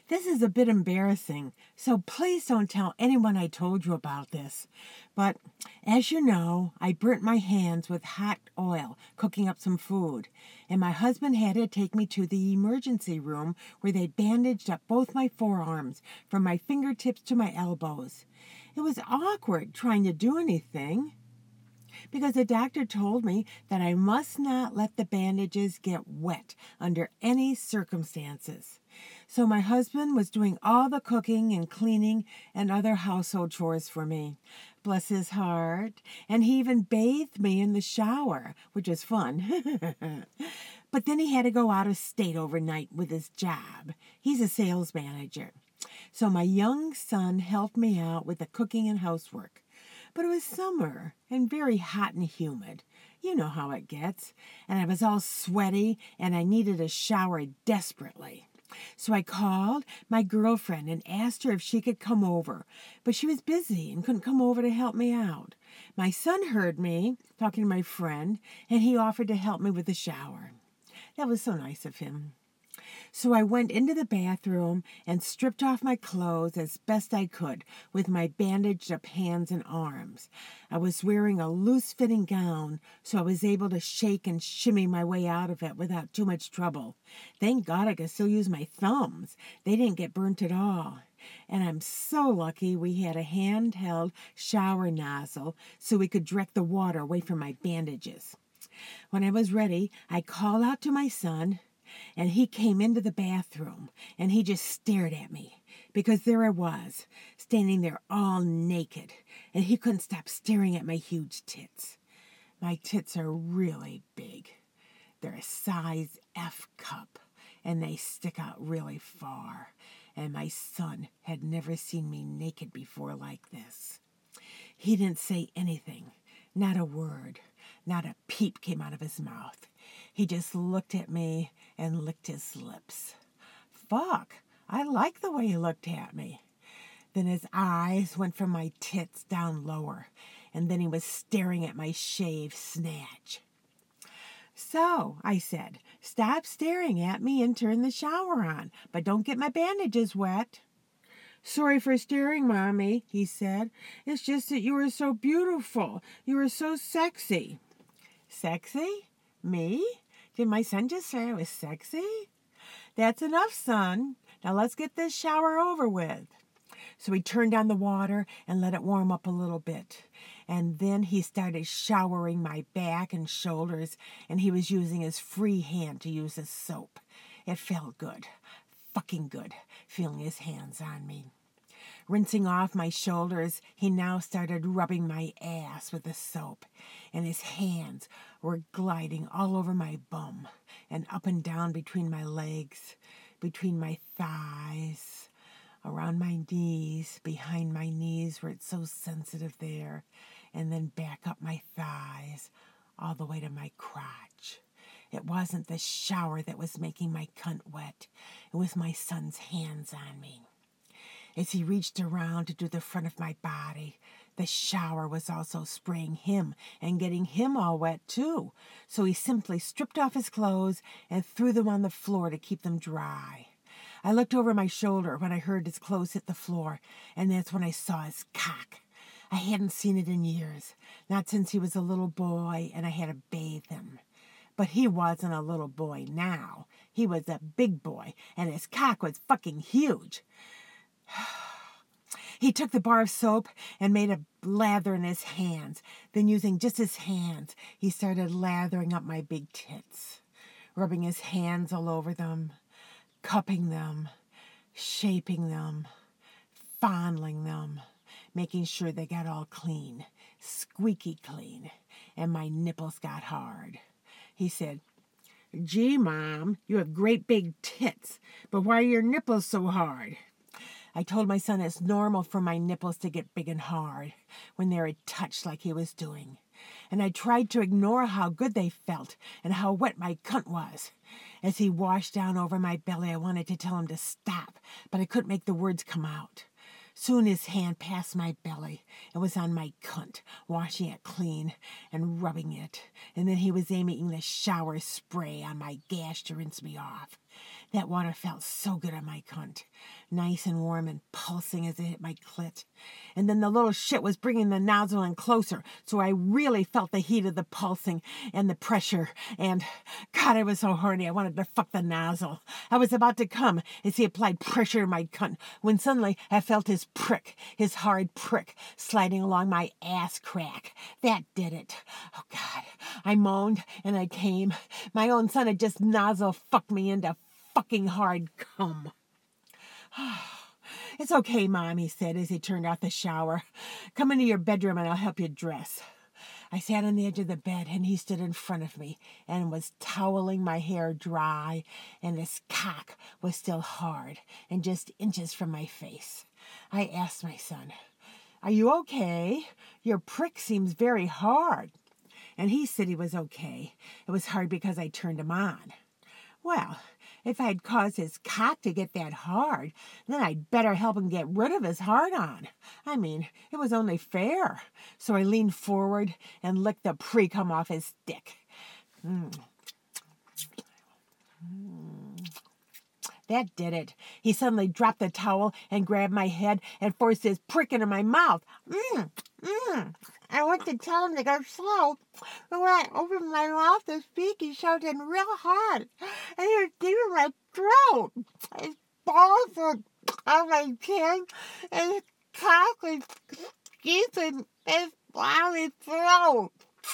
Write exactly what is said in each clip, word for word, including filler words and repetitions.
This is a bit embarrassing, so please don't tell anyone I told you about this. But as you know, I burnt my hands with hot oil cooking up some food, and my husband had to take me to the emergency room where they bandaged up both my forearms from my fingertips to my elbows. It was awkward trying to do anything, because the doctor told me that I must not let the bandages get wet under any circumstances. So my husband was doing all the cooking and cleaning and other household chores for me. Bless his heart. And he even bathed me in the shower, which was fun. But then he had to go out of state overnight with his job. He's a sales manager. So my young son helped me out with the cooking and housework. But it was summer and very hot and humid. You know how it gets. And I was all sweaty and I needed a shower desperately. So I called my girlfriend and asked her if she could come over, but she was busy and couldn't come over to help me out. My son heard me talking to my friend, and he offered to help me with the shower. That was so nice of him. So I went into the bathroom and stripped off my clothes as best I could with my bandaged up hands and arms. I was wearing a loose-fitting gown, so I was able to shake and shimmy my way out of it without too much trouble. Thank God I could still use my thumbs. They didn't get burnt at all. And I'm so lucky we had a handheld shower nozzle so we could direct the water away from my bandages. When I was ready, I called out to my son, and he came into the bathroom, and he just stared at me, because there I was, standing there all naked, and he couldn't stop staring at my huge tits. My tits are really big. They're a size F cup, and they stick out really far, and my son had never seen me naked before like this. He didn't say anything, not a word, not a peep came out of his mouth. He just looked at me and licked his lips. Fuck, I like the way he looked at me. Then his eyes went from my tits down lower, and then he was staring at my shaved snatch. So, I said, stop staring at me and turn the shower on, but don't get my bandages wet. Sorry for staring, Mommy, he said. It's just that you were so beautiful. You were so sexy. Sexy? Me? Did my son just say I was sexy? That's enough, son. Now let's get this shower over with. So he turned on the water and let it warm up a little bit. And then he started showering my back and shoulders, and he was using his free hand to use his soap. It felt good, fucking good, feeling his hands on me. Rinsing off my shoulders, he now started rubbing my ass with the soap, and his hands were gliding all over my bum and up and down between my legs, between my thighs, around my knees, behind my knees where it's so sensitive there, and then back up my thighs all the way to my crotch. It wasn't the shower that was making my cunt wet. It was my son's hands on me. As he reached around to do the front of my body, the shower was also spraying him and getting him all wet too. So he simply stripped off his clothes and threw them on the floor to keep them dry. I looked over my shoulder when I heard his clothes hit the floor, and that's when I saw his cock. I hadn't seen it in years, not since he was a little boy and I had to bathe him. But he wasn't a little boy now. He was a big boy, and his cock was fucking huge. He took the bar of soap and made a lather in his hands. Then, using just his hands, he started lathering up my big tits, rubbing his hands all over them, cupping them, shaping them, fondling them, making sure they got all clean, squeaky clean, and my nipples got hard. He said, "Gee, Mom, you have great big tits, but why are your nipples so hard?" I told my son it's normal for my nipples to get big and hard when they're touched like he was doing. And I tried to ignore how good they felt and how wet my cunt was. As he washed down over my belly, I wanted to tell him to stop, but I couldn't make the words come out. Soon his hand passed my belly. It was on my cunt, washing it clean and rubbing it. And then he was aiming the shower spray on my gash to rinse me off. That water felt so good on my cunt. Nice and warm and pulsing as it hit my clit. And then the little shit was bringing the nozzle in closer, so I really felt the heat of the pulsing and the pressure. And, God, I was so horny, I wanted to fuck the nozzle. I was about to come as he applied pressure to my cunt, when suddenly I felt his prick, his hard prick, sliding along my ass crack. That did it. Oh, God. I moaned and I came. My own son had just nozzle fucked me into fucking hard cum. It's okay, Mom, he said as he turned off the shower. Come into your bedroom and I'll help you dress. I sat on the edge of the bed and he stood in front of me and was toweling my hair dry, and his cock was still hard and just inches from my face. I asked my son, "Are you okay? Your prick seems very hard." And he said he was okay. It was hard because I turned him on. Well, if I'd caused his cock to get that hard, then I'd better help him get rid of his hard-on. I mean, it was only fair. So I leaned forward and licked the pre-cum off his dick. Mm. Mm. That did it. He suddenly dropped the towel and grabbed my head and forced his prick into my mouth. Mm. Mm. I went to tell him to go slow, but when I opened my mouth to speak, he shoved in real hard, and he was deep in my throat. His balls were on my chin, and his cock was deep in his bloody throat.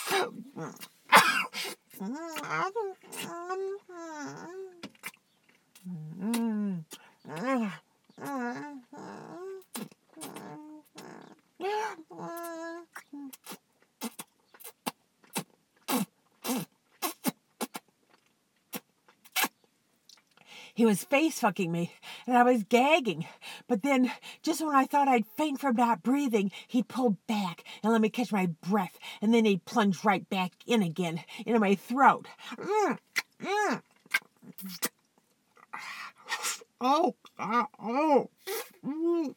He was face-fucking me, and I was gagging. But then, just when I thought I'd faint from not breathing, he'd pull back and let me catch my breath, and then he'd plunge right back in again, into my throat. Mm, mm. Oh, uh, oh. Mm.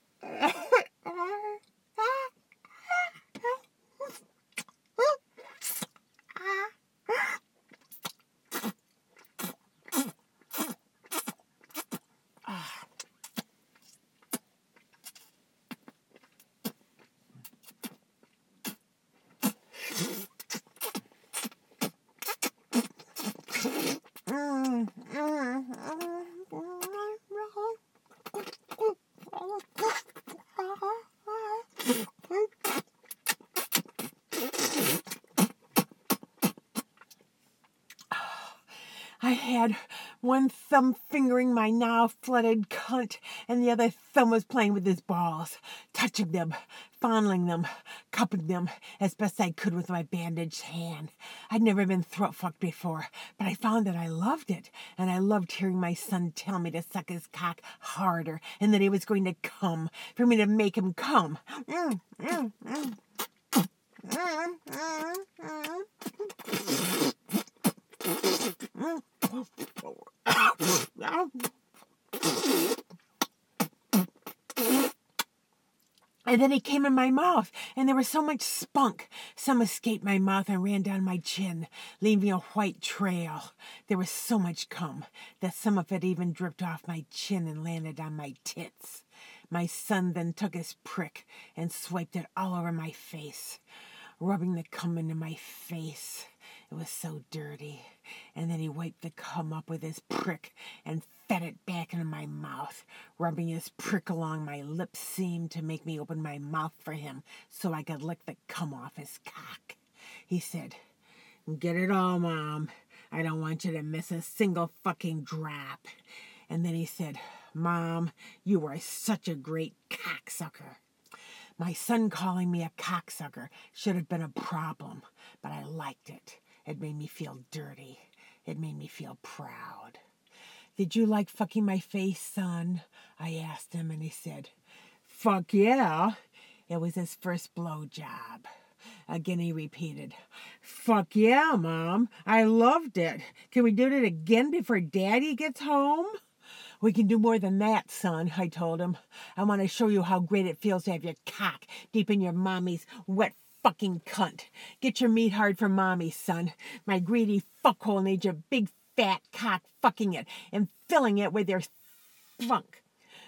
I had one thumb fingering my now flooded cunt, and the other thumb was playing with his balls, touching them, fondling them, cupping them as best I could with my bandaged hand. I'd never been throat fucked before, but I found that I loved it, and I loved hearing my son tell me to suck his cock harder, and that he was going to come, for me to make him come. Mm, mm, mm. Mm, mm, mm. And then he came in my mouth, and there was so much spunk. Some escaped my mouth and ran down my chin, leaving a white trail. There was so much cum that some of it even dripped off my chin and landed on my tits. My son then took his prick and swiped it all over my face, rubbing the cum into my face. It was so dirty. And then he wiped the cum up with his prick and fed it back into my mouth, rubbing his prick along my lip seam to make me open my mouth for him so I could lick the cum off his cock. He said, "Get it all, Mom. I don't want you to miss a single fucking drop." And then he said, "Mom, you are such a great cocksucker." My son calling me a cocksucker should have been a problem, but I liked it. It made me feel dirty. It made me feel proud. "Did you like fucking my face, son?" I asked him, and he said, "Fuck yeah." It was his first blowjob. Again he repeated, "Fuck yeah, Mom. I loved it. Can we do it again before Daddy gets home?" "We can do more than that, son," I told him. "I want to show you how great it feels to have your cock deep in your mommy's wet fucking cunt. Get your meat hard for mommy, son. My greedy fuckhole needs your big fat cock fucking it and filling it with their funk.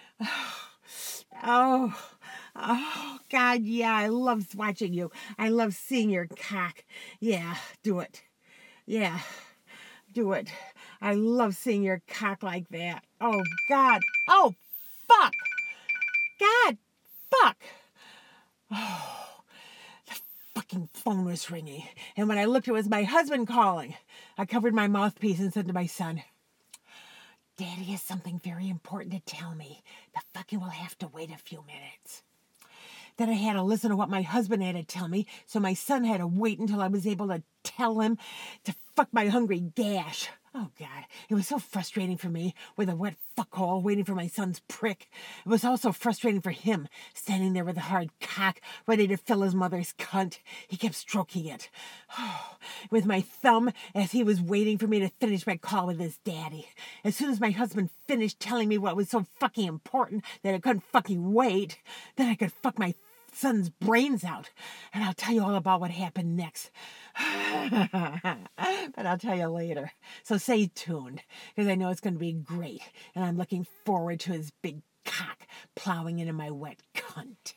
Oh, oh, God, yeah, I love watching you. I love seeing your cock. Yeah, do it. Yeah, do it. I love seeing your cock like that. Oh, God. Oh, fuck. God, fuck. Oh, the fucking phone was ringing. And when I looked, it was my husband calling. I covered my mouthpiece and said to my son, Daddy has something very important to tell me. The fucking will have to wait a few minutes. Then I had to listen to what my husband had to tell me, so my son had to wait until I was able to tell him to fuck my hungry gash. Oh, God, it was so frustrating for me, with a wet fuckhole waiting for my son's prick. It was also frustrating for him, standing there with a hard cock, ready to fill his mother's cunt. He kept stroking it, with my thumb, as he was waiting for me to finish my call with his daddy. As soon as my husband finished telling me what was so fucking important that I couldn't fucking wait, then I could fuck my son's brains out. And I'll tell you all about what happened next. But I'll tell you later. So stay tuned, because I know it's going to be great. And I'm looking forward to his big cock plowing into my wet cunt.